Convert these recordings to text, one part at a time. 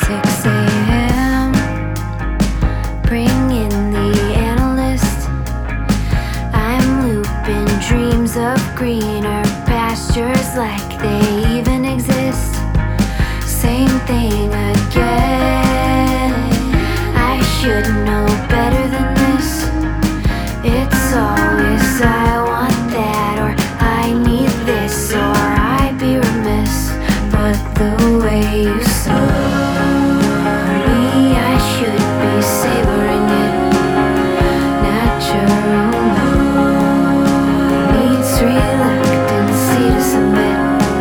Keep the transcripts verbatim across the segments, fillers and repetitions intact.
six a.m. Bring in the analyst. I'm looping dreams of greener pastures like they even exist. Same thing again. I should know better than this. It's always I want that, or I need this, or I'd be remiss. But the way you saw me, I should be savoring it. Natural needs reluctancy to submit.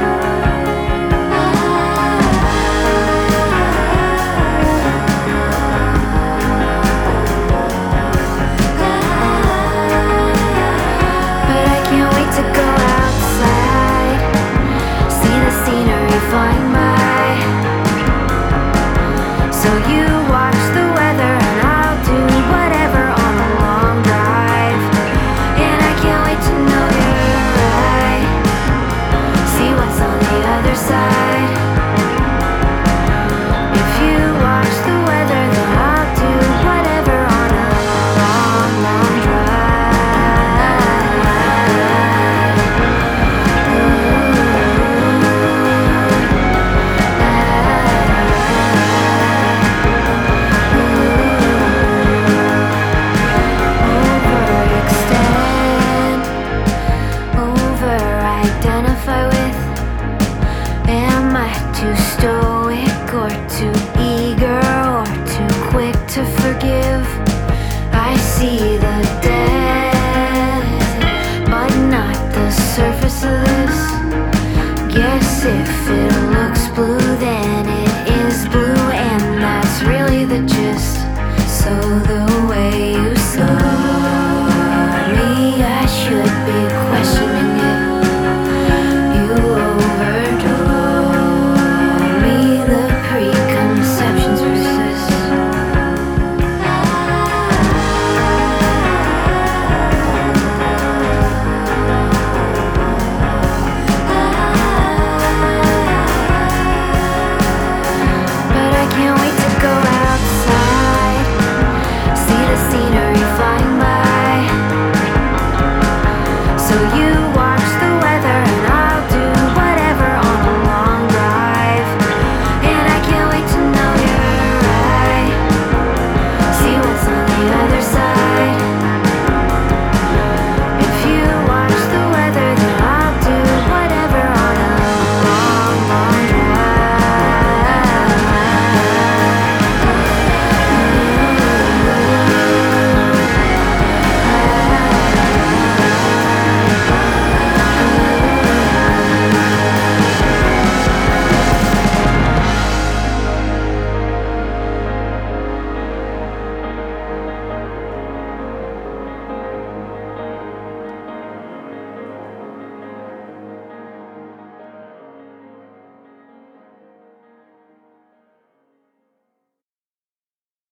But I can't wait to go outside, see the scenery flying by. So you watch the weather and I'll do whatever on a long drive. And I can't wait to know you're right, see what's on the other side. If you watch the weather, then I'll do whatever on a long, long drive. Overextend, over-identify with. Am I too stoic or too eager or too quick to forgive? I see the depth, but not the surface of this. Guess if it looks blue, then it is blue, and that's really the gist. So the way you saw me, I should be questioning it. You overdone me, the preconceptions persist. But I can't wait to go outside, see the scenery